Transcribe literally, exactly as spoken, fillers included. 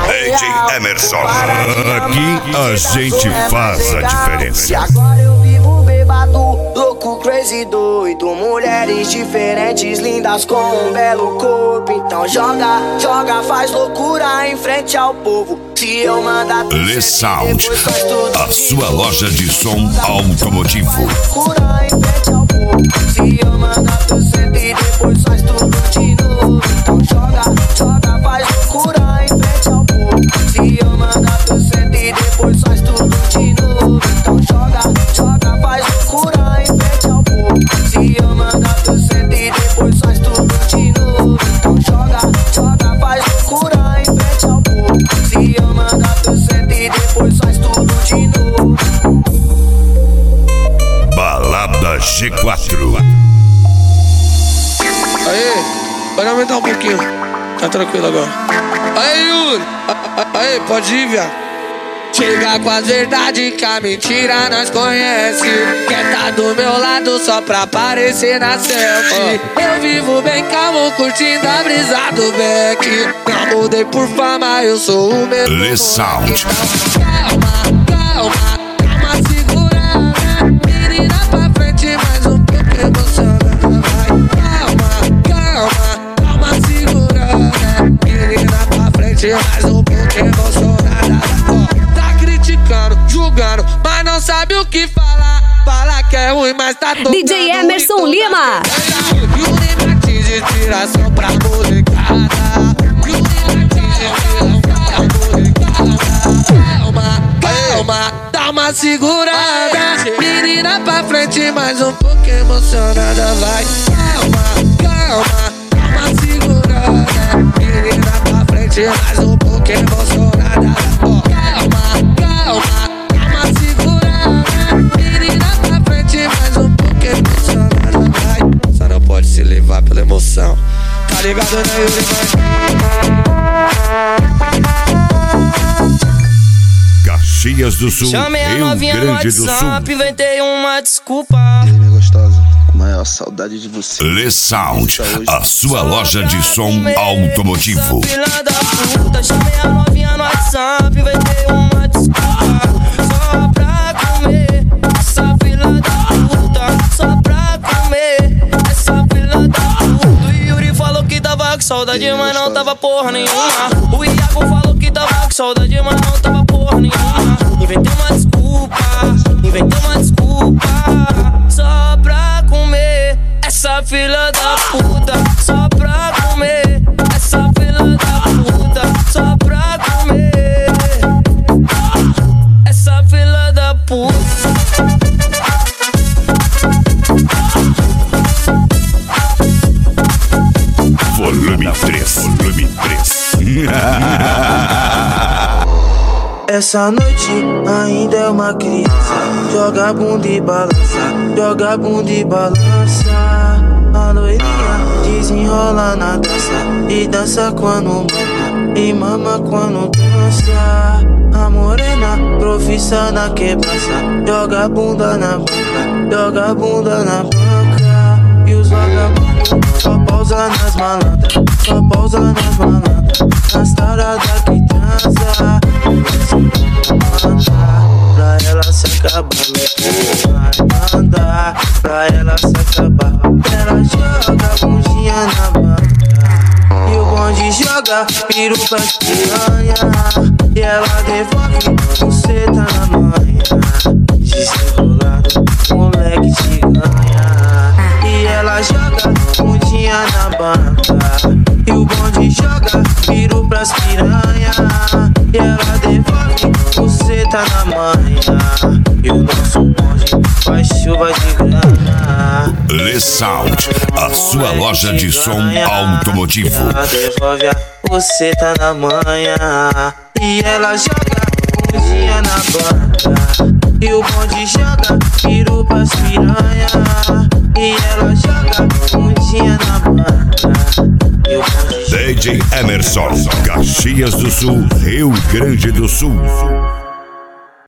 D J Emerson. Aqui a gente faz a diferença. E agora eu vivo bêbado, louco, crazy, doido. Mulheres diferentes, lindas com um belo corpo. Então joga, joga, faz loucura em frente ao povo. Se eu mandar tu Le Sound, a sua loja de som automotivo. Loucura em frente ao povo. Se eu mandar tu senta e depois faz tudo de novo. Então joga, joga, faz loucura em frente ao povo. Se eu mandar tu senta e depois faz tudo de novo. Então joga, joga, faz loucura em frente ao povo. Se eu mandar tu senta e depois faz tudo de novo. Então joga, joga, faz loucura em frente ao povo. Se eu mandar tu senta e depois faz tudo de novo. Balada G quatro. Aê, pode aumentar um pouquinho. Tá tranquilo agora. Aê, Yuri. Aê, pode ir, viado. Chega com as verdades que a mentira nós conhece. Quer tá do meu lado só pra aparecer na selfie. Eu vivo bem calmo, curtindo a brisa do Beck. Não mudei por fama, eu sou o mesmo. Le Sound. Calma, calma, calma, segurada. Menina pra frente, mais um pouco emocionada. Calma, calma, calma, segurada. Menina pra frente, mais um pouco emocionada. Criticando, julgando, mas não sabe o que falar. Fala que é ruim, mas tá tocando. D J Emerson Lima. E o limite de tiração pra molecada. E o limite de tiração pra molecada. Calma, calma, dá uma segurada. Menina pra frente, mais um pouco emocionada. Vai, calma, calma, dá uma segurada. Menina pra frente, mais um pouco emocionada. Calma, calma, calma, segurada. Menina pra frente, mais um pouco emocionada. Vai, só não pode se levar pela emoção. Tá ligado, né, Yuri? Caxias do Sul, Chamei a Rio novinha no Grande do Sul. WhatsApp, inventei uma desculpa. E aí, minha gostosa, maior saudade de você. Le Sound, a sua loja de som automotivo. Filha da puta, chamei a novinha no WhatsApp, inventei uma desculpa. Só pra comer essa filha da puta, só pra comer essa filha da puta. O Yuri falou que tava com saudade, mas não tava porra nenhuma. O Iago falou que tava com saudade, mas não tava porra nenhuma. Inventei uma desculpa, inventei uma desculpa. Só pra comer essa filha da puta, só pra comer essa filha da puta, só pra comer essa filha da puta. Volume três, volume três. Essa noite ainda é uma criança. Joga bunda e balança, joga bunda e balança. A loirinha desenrola na dança e dança quando mama, e mama quando dança. A morena profissa na quebraça, joga bunda na banca, joga bunda na banca. E os vagabundos só pausa nas malandras, só pausa nas malandras, nas taradas que transa. Pra ela se acabar, vai mandar pra ela se acabar. Ela joga a bundinha na banca e o bonde joga piru pras piranha. E ela devolve buceta na manhã. Desenrolado, moleque te ganha. E ela joga bundinha na banca e o bonde joga piru pras piranha. E ela devolve buceta na manhã. E o nosso bonde faz chuva de grana. Le Sound, a sua loja de som automotivo. Ela devolve a buceta na manhã. E ela joga bundinha na banca e o bonde joga piru pras piranha. E ela joga bundinha na banca e o bonde D J Emerson, Caxias do Sul, Rio Grande do Sul.